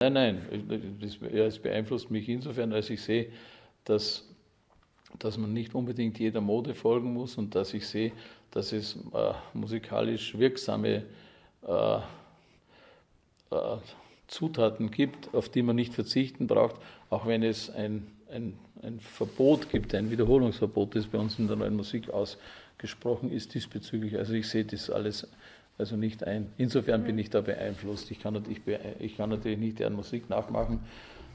Nein. Es beeinflusst mich insofern, als ich sehe, dass man nicht unbedingt jeder Mode folgen muss und dass ich sehe, dass es musikalisch wirksame Zutaten gibt, auf die man nicht verzichten braucht, auch wenn es ein Verbot gibt, ein Wiederholungsverbot, das bei uns in der neuen Musik ausgesprochen ist diesbezüglich. Also ich sehe das alles also nicht ein. Insofern bin ich da beeinflusst. Ich kann natürlich nicht deren Musik nachmachen,